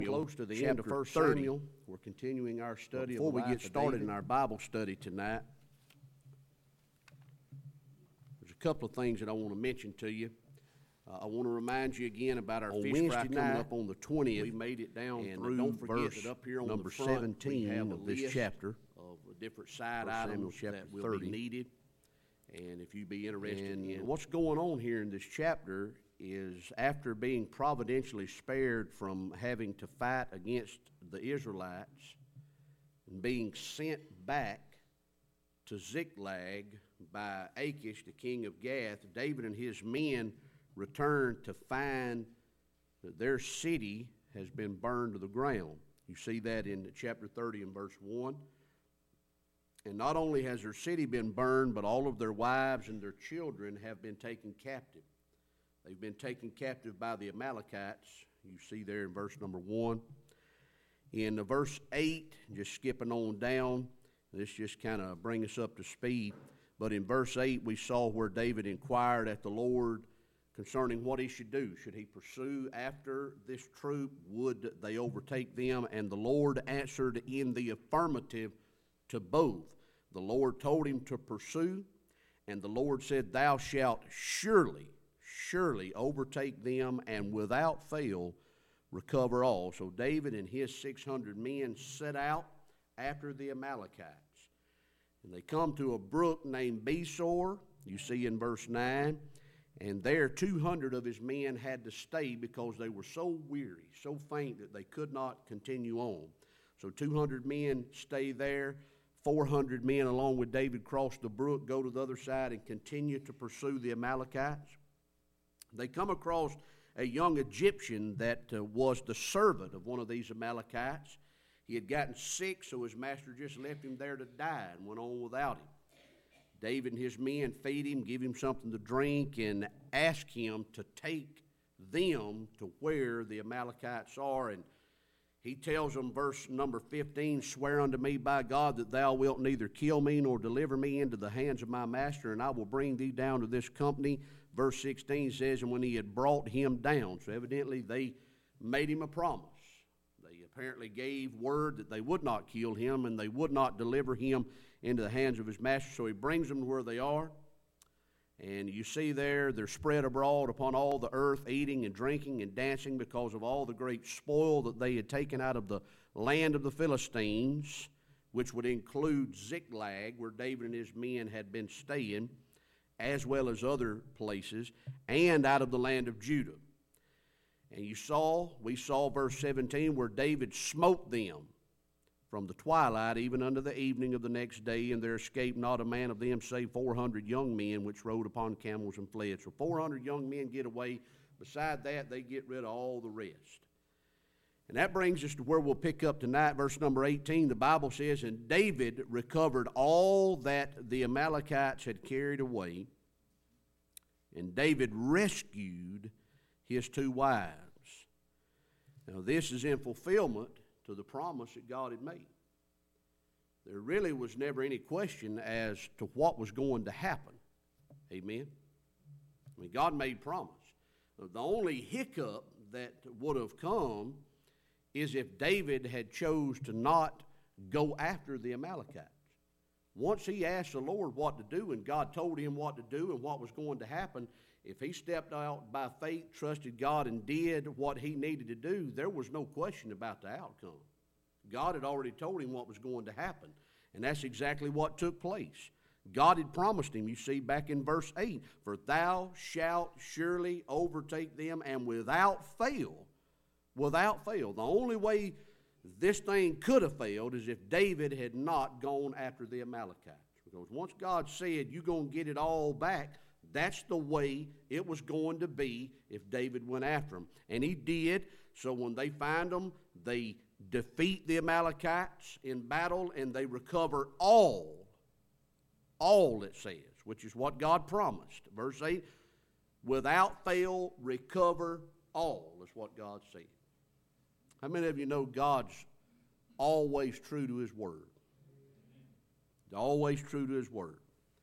Close to the end of 1 Samuel. We're continuing our study. Before we get started in our Bible study tonight, there's a couple of things that I want to mention to you. I want to remind you again about our fish fry coming up on the 20th. We made it down through don't forget that up here on number the front, 17 of this chapter of different side items that will be needed. And if you'd be interested in what's going on here in this chapter is after being providentially spared from having to fight against the Israelites and being sent back to Ziklag by Achish, the king of Gath, David and his men returned to find that their city has been burned to the ground. You see that in chapter 30 and verse 1. And not only has their city been burned, but all of their wives and their children have been taken captive. They've been taken captive by the Amalekites. You see there in verse number 1. In verse 8, just skipping on down, this just kind of brings us up to speed. But in verse 8, we saw where David inquired at the Lord concerning what he should do. Should he pursue after this troop? Would they overtake them? And the Lord answered in the affirmative to both. The Lord told him to pursue, and the Lord said, "Thou shalt surely overtake them, and without fail recover all." So David and his 600 men set out after the Amalekites. And they come to a brook named Besor, you see in verse 9. And there 200 of his men had to stay because they were so weary, so faint that they could not continue on. So 200 men stay there. 400 men along with David cross the brook, go to the other side, and continue to pursue the Amalekites. They come across a young Egyptian that was the servant of one of these Amalekites. He had gotten sick, so his master just left him there to die and went on without him. David and his men feed him, give him something to drink, and ask him to take them to where the Amalekites are. And he tells them, verse number 15, "Swear unto me by God that thou wilt neither kill me nor deliver me into the hands of my master, and I will bring thee down to this company." Verse 16 says, "And when he had brought him down," so evidently they made him a promise. They apparently gave word that they would not kill him and they would not deliver him into the hands of his master. So he brings them to where they are. And you see there, they're spread abroad upon all the earth, eating and drinking and dancing because of all the great spoil that they had taken out of the land of the Philistines, which would include Ziklag, where David and his men had been staying, as well as other places, and out of the land of Judah. And we saw verse 17, where David smote them from the twilight even unto the evening of the next day, and there escaped not a man of them save 400 young men, which rode upon camels and fled. So 400 young men get away. Beside that, they get rid of all the rest. And that brings us to where we'll pick up tonight, verse number 18. The Bible says, "And David recovered all that the Amalekites had carried away, and David rescued his 2 wives." Now this is in fulfillment to the promise that God had made. There really was never any question as to what was going to happen. Amen? I mean, God made promise. The only hiccup that would have come is if David had chose to not go after the Amalekites. Once he asked the Lord what to do and God told him what to do and what was going to happen, if he stepped out by faith, trusted God, and did what he needed to do, there was no question about the outcome. God had already told him what was going to happen, and that's exactly what took place. God had promised him, you see, back in verse 8, "For thou shalt surely overtake them, and without fail." The only way this thing could have failed is if David had not gone after the Amalekites. Because once God said, "You're going to get it all back," that's the way it was going to be if David went after them. And he did. So when they find them, they defeat the Amalekites in battle, and they recover all it says, which is what God promised. Verse 8, "Without fail recover all," is what God said. How many of you know God's always true to his word? He's always true to his word.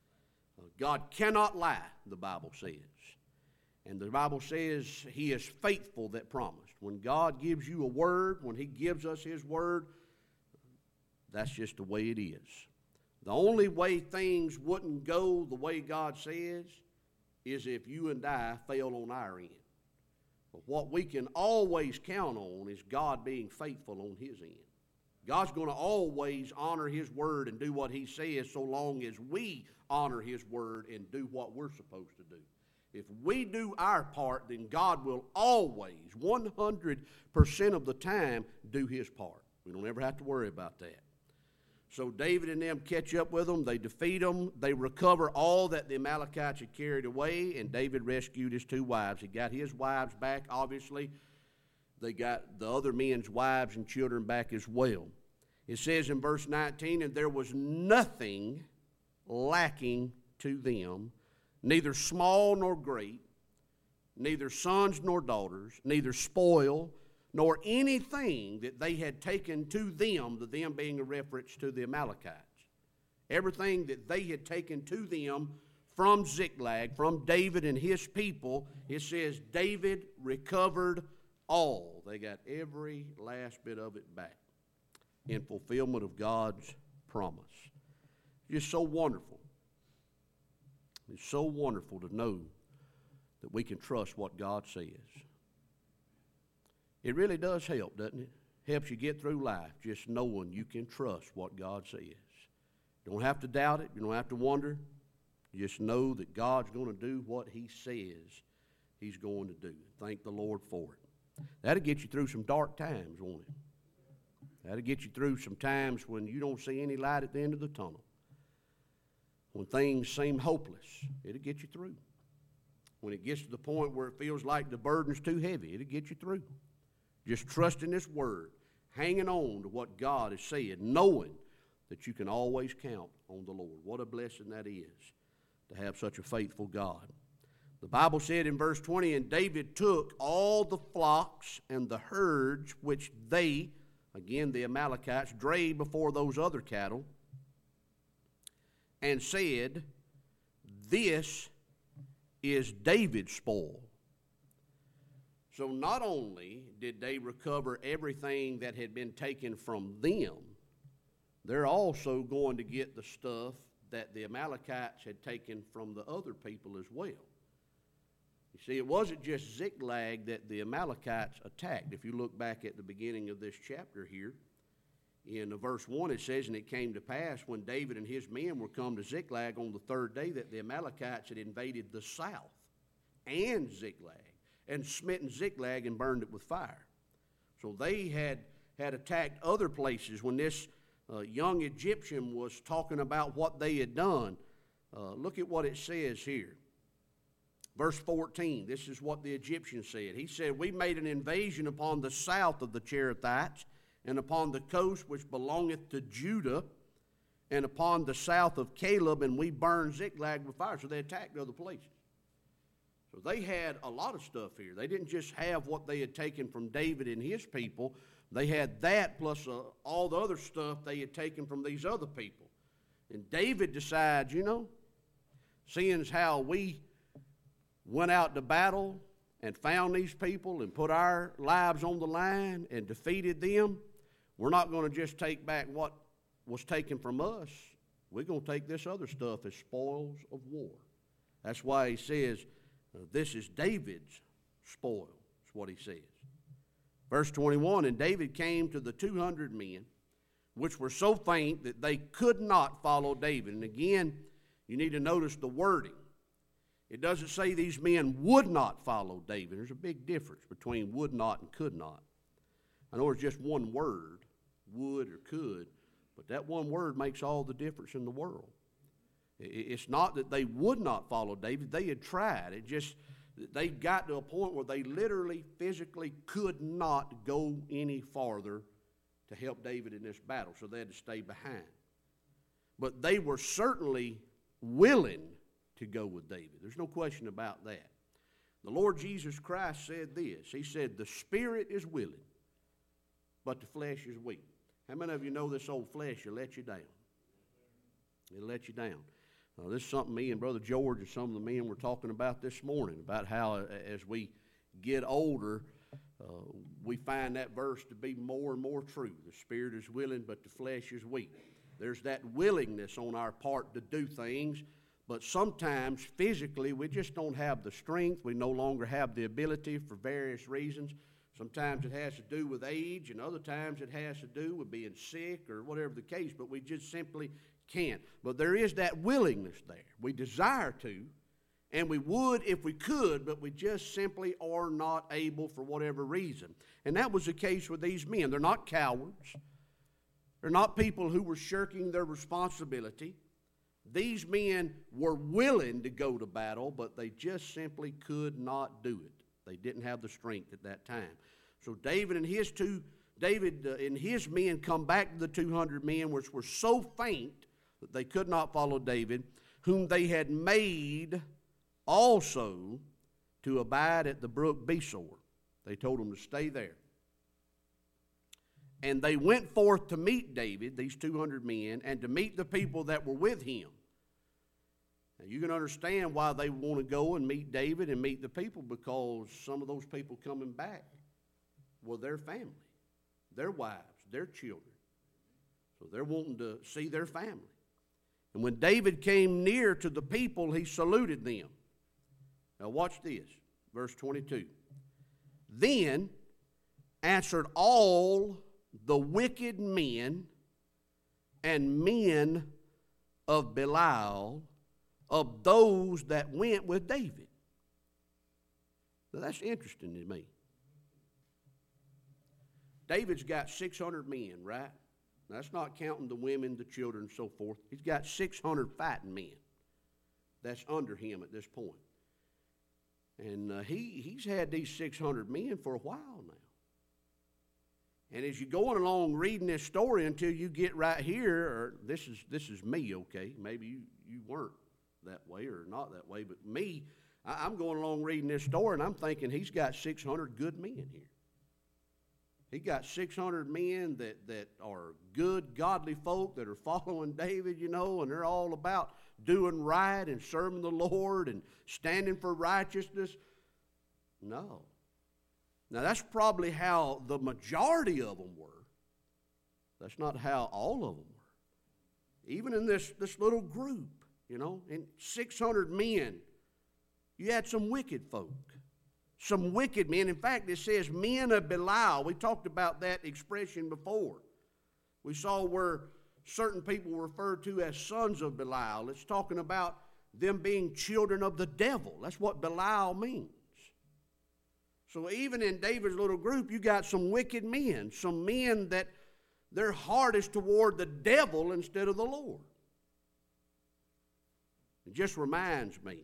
God cannot lie, the Bible says. And the Bible says he is faithful that promised. When God gives you a word, when He gives us His word, that's just the way it is. The only way things wouldn't go the way God says is if you and I fail on our end. But what we can always count on is God being faithful on His end. God's going to always honor His word and do what He says so long as we honor His word and do what we're supposed to do. If we do our part, then God will always, 100% of the time, do His part. We don't ever have to worry about that. So David and them catch up with them. They defeat them. They recover all that the Amalekites had carried away, and David rescued his 2 wives. He got his wives back, obviously. They got the other men's wives and children back as well. It says in verse 19, and there was nothing lacking to them, neither small nor great, neither sons nor daughters, neither spoil, nor anything that they had taken to them, the them being a reference to the Amalekites. Everything that they had taken to them from Ziklag, from David and his people, it says David recovered all. They got every last bit of it back in fulfillment of God's promise. It's just so wonderful. It's so wonderful to know that we can trust what God says. It really does help, doesn't it? Helps you get through life, just knowing you can trust what God says. You don't have to doubt it. You don't have to wonder. You just know that God's going to do what He says He's going to do. Thank the Lord for it. That'll get you through some dark times, won't it? That'll get you through some times when you don't see any light at the end of the tunnel. When things seem hopeless, it'll get you through. When it gets to the point where it feels like the burden's too heavy, it'll get you through. Just trusting this word, hanging on to what God has said, knowing that you can always count on the Lord. What a blessing that is to have such a faithful God. The Bible said in verse 20, and David took all the flocks and the herds which they, again the Amalekites, drave before those other cattle, and said, this is David's spoil. So not only did they recover everything that had been taken from them, they're also going to get the stuff that the Amalekites had taken from the other people as well. You see, it wasn't just Ziklag that the Amalekites attacked. If you look back at the beginning of this chapter here, in verse 1 it says, and it came to pass when David and his men were come to Ziklag on the 3rd day that the Amalekites had invaded the south and Ziklag, and smitten Ziklag and burned it with fire. So they had attacked other places. When this young Egyptian was talking about what they had done, look at what it says here. Verse 14, this is what the Egyptian said. He said, we made an invasion upon the south of the Cherethites, and upon the coast which belongeth to Judah, and upon the south of Caleb, and we burned Ziklag with fire. So they attacked other places. So they had a lot of stuff here. They didn't just have what they had taken from David and his people. They had that plus all the other stuff they had taken from these other people. And David decides, seeing as how we went out to battle and found these people and put our lives on the line and defeated them, we're not going to just take back what was taken from us. We're going to take this other stuff as spoils of war. That's why he says, this is David's spoil, is what he says. Verse 21, and David came to the 200 men, which were so faint that they could not follow David. And again, you need to notice the wording. It doesn't say these men would not follow David. There's a big difference between would not and could not. I know it's just one word, would or could, but that one word makes all the difference in the world. It's not that they would not follow David. They had tried. They got to a point where they literally, physically could not go any farther to help David in this battle, so they had to stay behind. But they were certainly willing to go with David. There's no question about that. The Lord Jesus Christ said this. He said, the spirit is willing, but the flesh is weak. How many of you know this old flesh will let you down? It'll let you down. This is something me and Brother George and some of the men were talking about this morning, about how as we get older, We find that verse to be more and more true. The spirit is willing, but the flesh is weak. There's that willingness on our part to do things, but sometimes physically we just don't have the strength. We no longer have the ability for various reasons. Sometimes it has to do with age, and other times it has to do with being sick or whatever the case, but we just simply can't. But there is that willingness there. We desire to, and we would if we could, but we just simply are not able for whatever reason. And that was the case with these men. They're not cowards. They're not people who were shirking their responsibility. These men were willing to go to battle, but they just simply could not do it. They didn't have the strength at that time. So David and his men come back to the 200 men, which were so faint that they could not follow David, whom they had made also to abide at the brook Besor. They told them to stay there. And they went forth to meet David, these 200 men, and to meet the people that were with him. Now you can understand why they want to go and meet David and meet the people, because some of those people coming back were their family, their wives, their children. So they're wanting to see their family. And when David came near to the people, he saluted them. Now watch this, verse 22. Then answered all the wicked men and men of Belial, of those that went with David. Now that's interesting to me. David's got 600 men, right? That's not counting the women, the children, and so forth. He's got 600 fighting men that's under him at this point. And he's had these 600 men for a while now. And as you're going along reading this story until you get right here, or this is me, okay? Maybe you weren't that way or not that way, but me, I'm going along reading this story, and I'm thinking he's got 600 good men here. He got 600 men that are good, godly folk that are following David, and they're all about doing right and serving the Lord and standing for righteousness. No. Now, that's probably how the majority of them were. That's not how all of them were. Even in this little group, in 600 men, you had some wicked folk. Some wicked men. In fact, it says men of Belial. We talked about that expression before. We saw where certain people were referred to as sons of Belial. It's talking about them being children of the devil. That's what Belial means. So even in David's little group, you got some wicked men, some men that their heart is toward the devil instead of the Lord. It just reminds me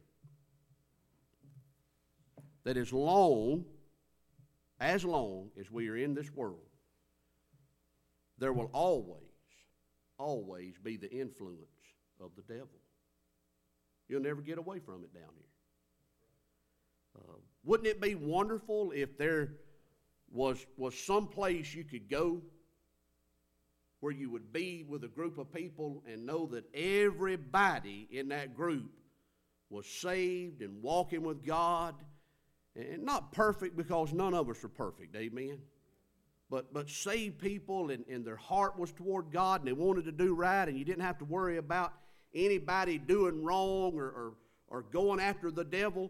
that as long as we are in this world, there will always be the influence of the devil. You'll never get away from it down here. Wouldn't it be wonderful if there was some place you could go where you would be with a group of people and know that everybody in that group was saved and walking with God, and not perfect, because none of us are perfect, amen? But saved people, and their heart was toward God, and they wanted to do right, and you didn't have to worry about anybody doing wrong or going after the devil.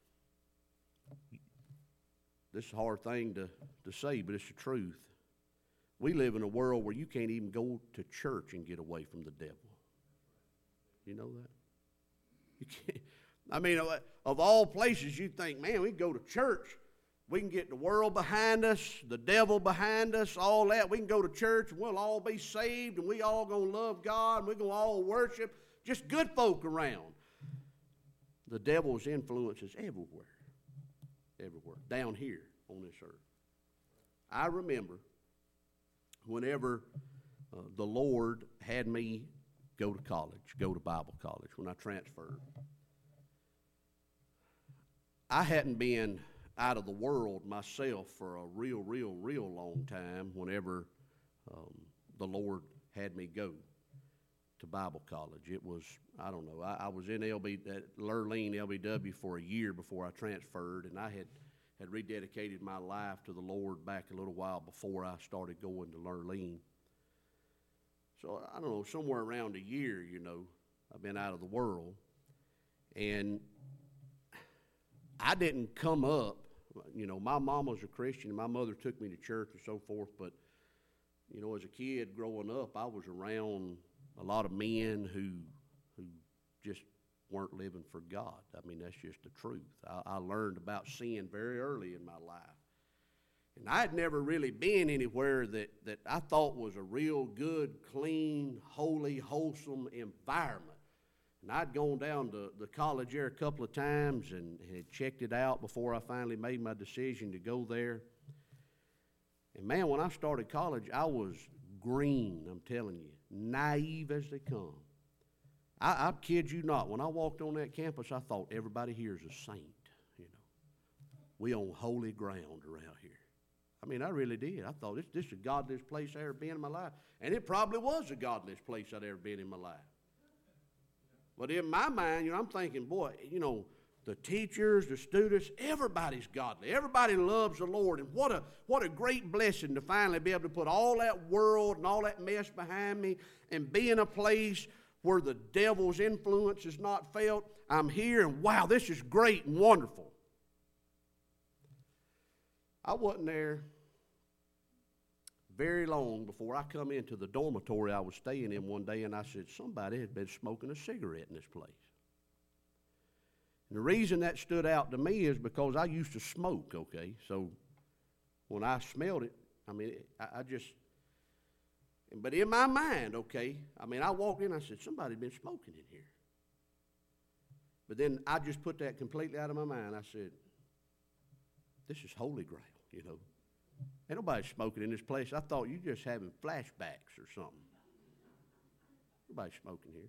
This is a hard thing to say, but it's the truth. We live in a world where you can't even go to church and get away from the devil. You know that? You can't. I mean, of all places, you think, man, we can go to church. We can get the world behind us, the devil behind us, all that. We can go to church and we'll all be saved and we all going to love God and we're going to all worship. Just good folk around. The devil's influence is everywhere. Everywhere. Down here on this earth. I remember whenever the Lord had me go to college, go to Bible college, when I transferred. I hadn't been out of the world myself for a real long time whenever the Lord had me go to Bible college. It was, I don't know, I was in Lurleen, LBW for a year before I transferred, and I had had rededicated my life to the Lord back a little while before I started going to Lurleen. So, I don't know, somewhere around a year, I've been out of the world. And I didn't come up, my mom was a Christian, and my mother took me to church and so forth, but, as a kid growing up, I was around a lot of men who just weren't living for God. I mean, that's just the truth. I learned about sin very early in my life. And I had never really been anywhere that I thought was a real good, clean, holy, wholesome environment. And I'd gone down to the college there a couple of times and had checked it out before I finally made my decision to go there. And man, when I started college, I was green, I'm telling you, naive as they come. I kid you not, when I walked on that campus, I thought everybody here is a saint, We on holy ground around here. I mean, I really did. I thought this is the godliest place I ever been in my life. And it probably was the godliest place I'd ever been in my life. But in my mind, I'm thinking, boy, the teachers, the students, everybody's godly. Everybody loves the Lord. And what a great blessing to finally be able to put all that world and all that mess behind me and be in a place where the devil's influence is not felt. I'm here, and wow, this is great and wonderful. I wasn't there very long before I come into the dormitory I was staying in one day, and I said, somebody had been smoking a cigarette in this place. And the reason that stood out to me is because I used to smoke, okay? So when I smelled it, but in my mind, okay, I walked in, I said, somebody's been smoking in here. But then I just put that completely out of my mind. I said, this is holy ground, Ain't nobody smoking in this place. I thought you just having flashbacks or something. Nobody's smoking here.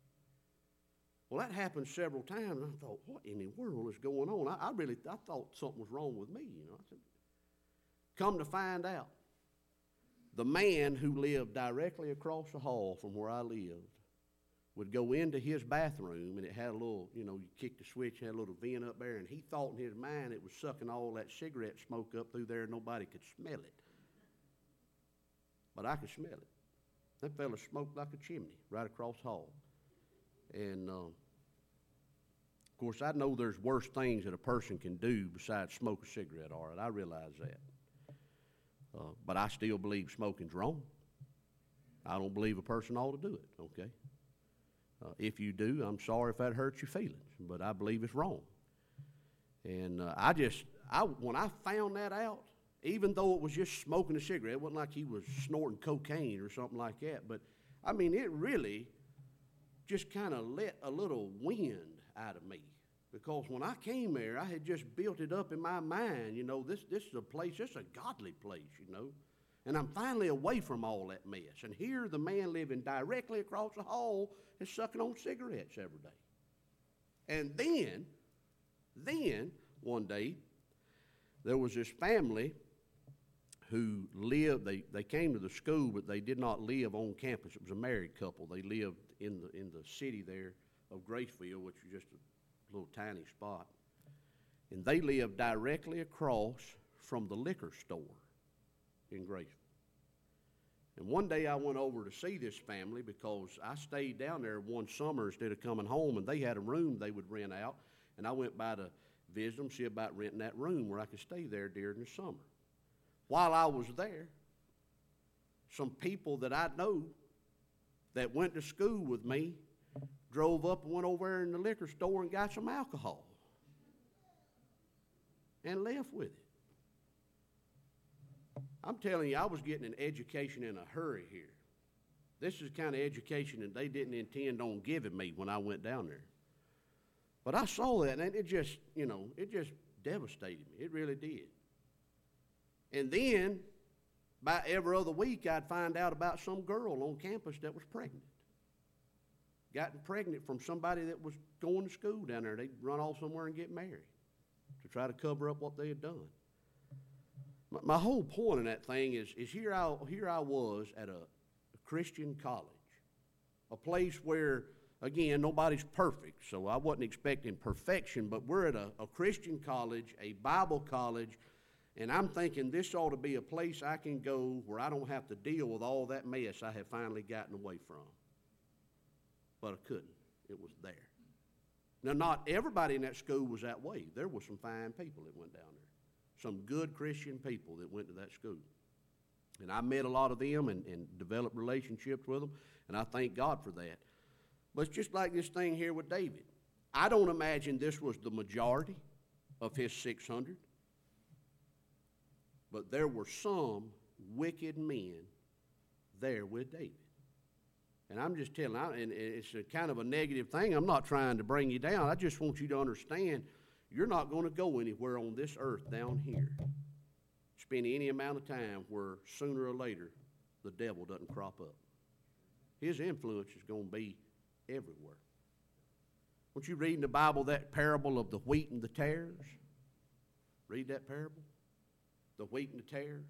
Well, that happened several times, and I thought, what in the world is going on? I thought something was wrong with me, I said, come to find out, the man who lived directly across the hall from where I lived would go into his bathroom, and it had a little, you kick the switch, had a little vent up there, and he thought in his mind it was sucking all that cigarette smoke up through there and nobody could smell it. But I could smell it. That fella smoked like a chimney right across the hall. And, of course, I know there's worse things that a person can do besides smoke a cigarette, all right? I realize that. But I still believe smoking's wrong. I don't believe a person ought to do it, okay? If you do, I'm sorry if that hurts your feelings, but I believe it's wrong. And when I found that out, even though it was just smoking a cigarette, it wasn't like he was snorting cocaine or something like that, but, it really just kind of let a little wind out of me. Because when I came there, I had just built it up in my mind, this is a place, this is a godly place, And I'm finally away from all that mess. And here the man living directly across the hall is sucking on cigarettes every day. And then, one day, there was this family who lived, they came to the school, but they did not live on campus. It was a married couple. They lived in the city there of Graceville, which is just a little tiny spot. And they lived directly across from the liquor store in Graceville. And one day I went over to see this family because I stayed down there one summer instead of coming home, and they had a room they would rent out. And I went by to visit them, see about renting that room where I could stay there during the summer. While I was there, some people that I know that went to school with me drove up and went over there in the liquor store and got some alcohol and left with it. I'm telling you, I was getting an education in a hurry here. This is the kind of education that they didn't intend on giving me when I went down there. But I saw that, and it just devastated me. It really did. And then, about every other week, I'd find out about some girl on campus that was pregnant. Gotten pregnant from somebody that was going to school down there. They'd run off somewhere and get married to try to cover up what they had done. My whole point in that thing is here I was at a Christian college, a place where again, nobody's perfect, so I wasn't expecting perfection, but we're at a Christian college, a Bible college, and I'm thinking this ought to be a place I can go where I don't have to deal with all that mess I have finally gotten away from. But I couldn't. It was there. Now, not everybody in that school was that way. There were some fine people that went down there. Some good Christian people that went to that school. And I met a lot of them and developed relationships with them, and I thank God for that. But it's just like this thing here with David. I don't imagine this was the majority of his 600. But there were some wicked men there with David. And I'm just telling you, and it's a kind of a negative thing. I'm not trying to bring you down. I just want you to understand you're not going to go anywhere on this earth down here, spend any amount of time where sooner or later the devil doesn't crop up. His influence is going to be everywhere. Won't you read in the Bible that parable of the wheat and the tares? Read that parable? The wheat and the tares.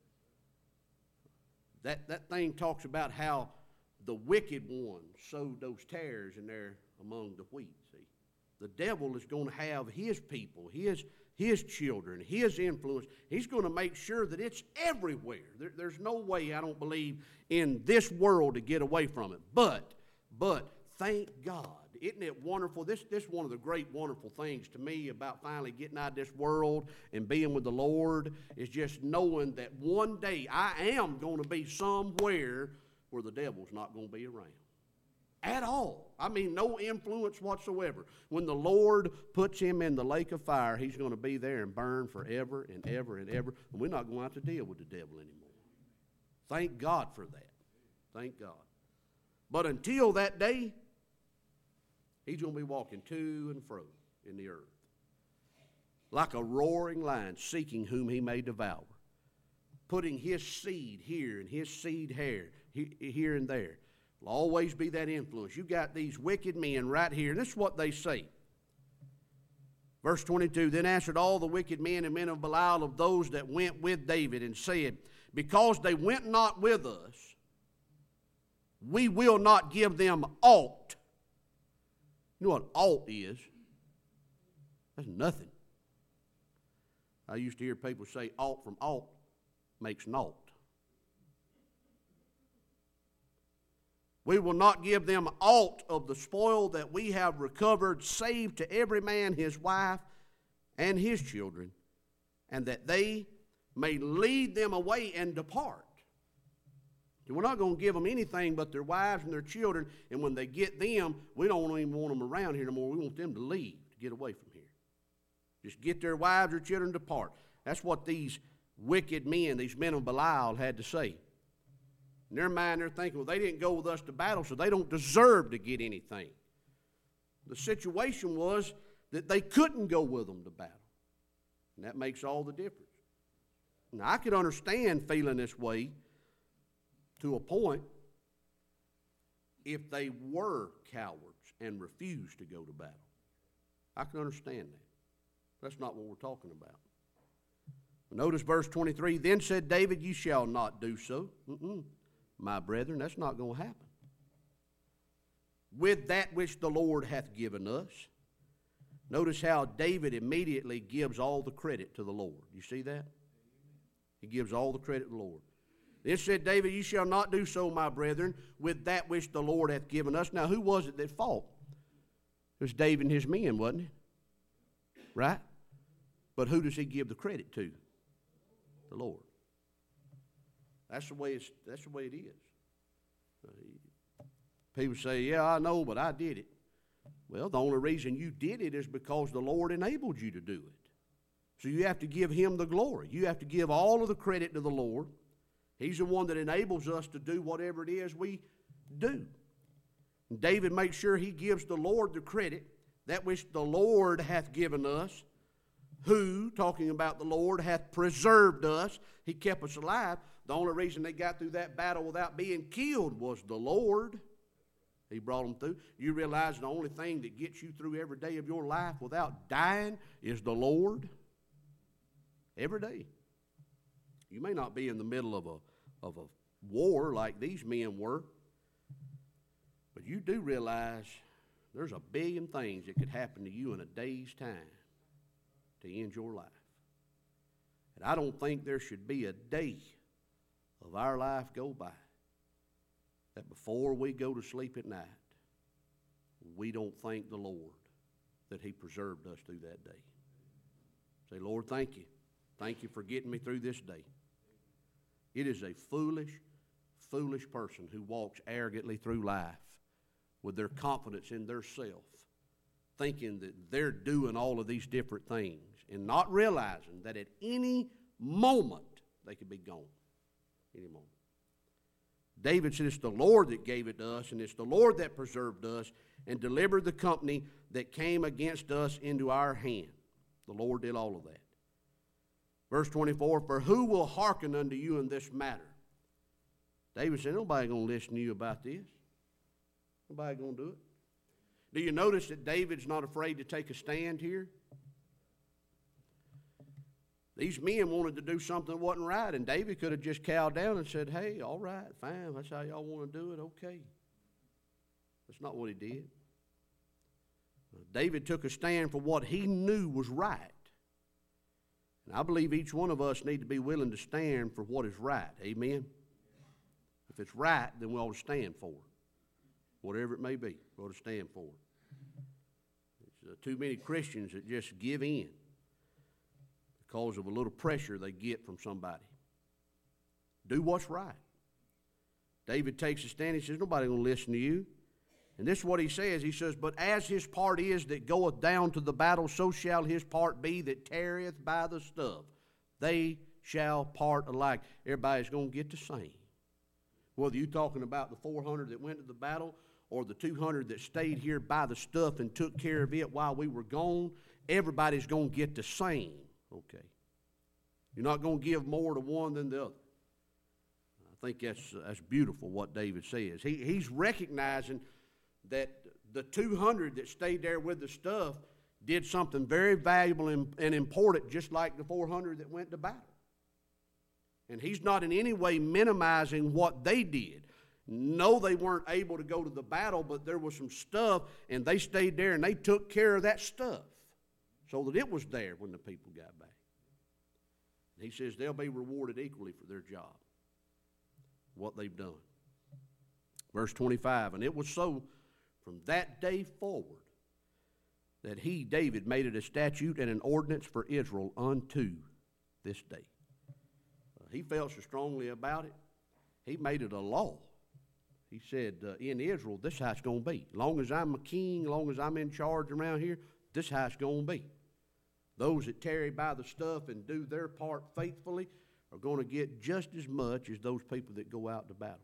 That thing talks about how the wicked one sowed those tares in there among the wheat. See, the devil is going to have his people, his children, his influence. He's going to make sure that it's everywhere. There's no way, I don't believe, in this world to get away from it. But thank God. Isn't it wonderful? This is one of the great, wonderful things to me about finally getting out of this world and being with the Lord is just knowing that one day I am going to be somewhere where the devil's not going to be around at all. I mean, no influence whatsoever. When the Lord puts him in the lake of fire, he's going to be there and burn forever and ever and ever, and we're not going to have to deal with the devil anymore. Thank God for that. Thank God. But until that day, he's going to be walking to and fro in the earth like a roaring lion, seeking whom he may devour, putting his seed here and his seed here and there. Will always be that influence. You got these wicked men right here, and this is what they say. Verse 22, then answered all the wicked men and men of Belial of those that went with David and said, because they went not with us, we will not give them aught. You know what aught is? That's nothing. I used to hear people say aught from aught makes naught. We will not give them aught of the spoil that we have recovered, save to every man his wife and his children, and that they may lead them away and depart. We're not going to give them anything but their wives and their children, and when they get them, we don't even want them around here no more. We want them to leave, to get away from here. Just get their wives or children to depart. That's what these wicked men, these men of Belial, had to say. In their mind, they're thinking, well, they didn't go with us to battle, so they don't deserve to get anything. The situation was that they couldn't go with them to battle. And that makes all the difference. Now, I could understand feeling this way to a point if they were cowards and refused to go to battle. I can understand that. That's not what we're talking about. Notice verse 23, then said David, you shall not do so. My brethren, that's not going to happen. With that which the Lord hath given us. Notice how David immediately gives all the credit to the Lord. You see that? He gives all the credit to the Lord. Then said David, you shall not do so, my brethren, with that which the Lord hath given us. Now, who was it that fought? It was David and his men, wasn't it? Right? But who does he give the credit to? The Lord. That's the way it is. People say, yeah, I know, but I did it. Well, the only reason you did it is because the Lord enabled you to do it. So you have to give him the glory. You have to give all of the credit to the Lord. He's the one that enables us to do whatever it is we do. And David makes sure he gives the Lord the credit, that which the Lord hath given us, who, talking about the Lord, hath preserved us. He kept us alive. The only reason they got through that battle without being killed was the Lord. He brought them through. You realize the only thing that gets you through every day of your life without dying is the Lord? Every day. You may not be in the middle of a war like these men were, but you do realize There's a billion things that could happen to you in a day's time to end your life. And I don't think there should be a day of our life go by that before we go to sleep at night, we don't thank the Lord that He preserved us through that day. Say, Lord, thank you. Thank you for getting me through this day. It is a foolish, foolish person who walks arrogantly through life with their confidence in their self, thinking that they're doing all of these different things and not realizing that at any moment they could be gone. Any moment. David said it's the Lord that gave it to us, and it's the Lord that preserved us and delivered the company that came against us into our hand. The Lord did all of that. Verse 24, for who will hearken unto you in this matter? David said, nobody going to listen to you about this. Nobody going to do it. Do you notice that David's not afraid to take a stand here? These men wanted to do something that wasn't right, and David could have just cowed down and said, hey, all right, fine, that's how y'all want to do it, okay. That's not what he did. David took a stand for what he knew was right. And I believe each one of us need to be willing to stand for what is right, amen? If it's right, then we ought to stand for it. Whatever it may be, we ought to stand for it. There's too many Christians that just give in because of a little pressure they get from somebody. Do what's right. David takes a stand. He says, nobody going to listen to you. And this is what he says. He says, but as his part is that goeth down to the battle, so shall his part be that tarrieth by the stuff. They shall part alike. Everybody's going to get the same. Whether you're talking about the 400 that went to the battle or the 200 that stayed here by the stuff and took care of it while we were gone, everybody's going to get the same. Okay. You're not going to give more to one than the other. I think that's beautiful what David says. He's recognizing that the 200 that stayed there with the stuff did something very valuable and important, just like the 400 that went to battle. And he's not in any way minimizing what they did. No, they weren't able to go to the battle, but there was some stuff, and they stayed there, and they took care of that stuff so that it was there when the people got back. And he says they'll be rewarded equally for their job, what they've done. Verse 25, and it was so from that day forward that he, David, made it a statute and an ordinance for Israel unto this day. He felt so strongly about it, he made it a law. He said, in Israel, this is how it's going to be. As long as I'm a king, as long as I'm in charge around here, this is how it's going to be. Those that tarry by the stuff and do their part faithfully are going to get just as much as those people that go out to battle.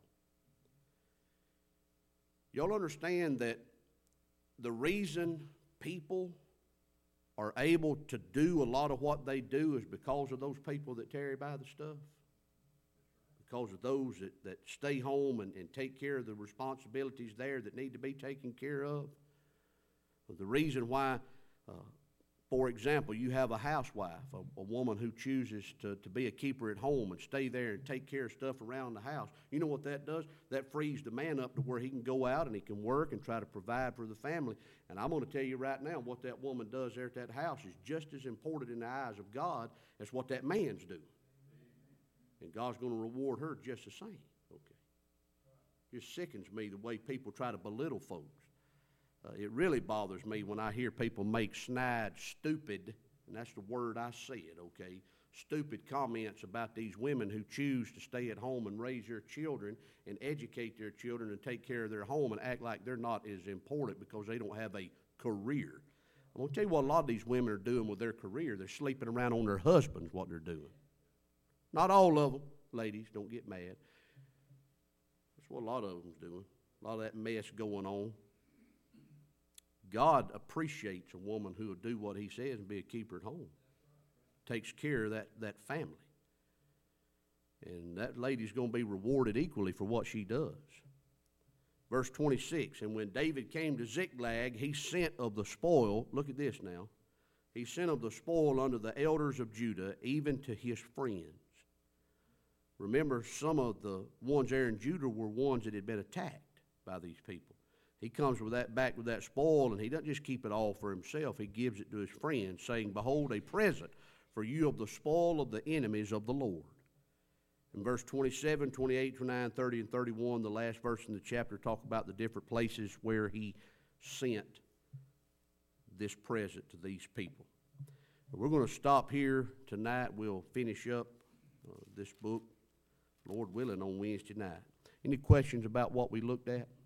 Y'all understand that the reason people are able to do a lot of what they do is because of those people that tarry by the stuff? Because of those that stay home and take care of the responsibilities there that need to be taken care of? The reason why, for example, you have a housewife, a woman who chooses to be a keeper at home and stay there and take care of stuff around the house. You know what that does? That frees the man up to where he can go out and he can work and try to provide for the family. And I'm going to tell you right now, what that woman does there at that house is just as important in the eyes of God as what that man's doing. And God's going to reward her just the same. Okay. It just sickens me the way people try to belittle folks. It really bothers me when I hear people make snide, stupid, and that's the word I said, okay, stupid comments about these women who choose to stay at home and raise their children and educate their children and take care of their home and act like they're not as important because they don't have a career. I'm going to tell you what a lot of these women are doing with their career. They're sleeping around on their husbands, what they're doing. Not all of them, ladies, don't get mad. That's what a lot of them's doing. A lot of that mess going on. God appreciates a woman who will do what he says and be a keeper at home. Takes care of that family. And that lady's going to be rewarded equally for what she does. Verse 26, and when David came to Ziklag, he sent of the spoil, look at this now, he sent of the spoil unto the elders of Judah, even to his friends. Remember, some of the ones there in Judah were ones that had been attacked by these people. he comes with that back with that spoil, and he doesn't just keep it all for himself. He gives it to his friends, saying, "Behold, a present for you of the spoil of the enemies of the Lord." In verse 27, 28, 29, 30, and 31, the last verse in the chapter, talk about the different places where he sent this present to these people. We're going to stop here tonight. We'll finish up this book, Lord willing, on Wednesday night. Any questions about what we looked at?